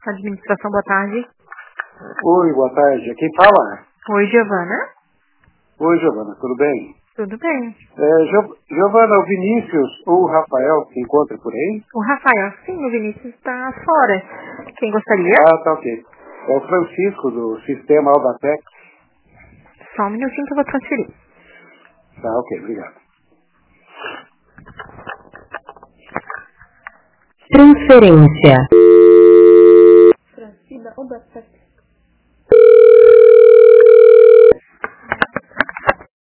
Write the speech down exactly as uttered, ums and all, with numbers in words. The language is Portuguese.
Administração, boa tarde. Oi, boa tarde. Quem fala? Oi, Giovana. Oi, Giovana, tudo bem? Tudo bem. É, Jo- Giovana, o Vinícius ou o Rafael se encontra por aí? O Rafael, sim, o Vinícius está fora. Quem gostaria? Ah, tá ok. É o Francisco, do Sistema Aldatex. Só um minutinho que eu vou transferir. Tá ok, obrigado. Transferência.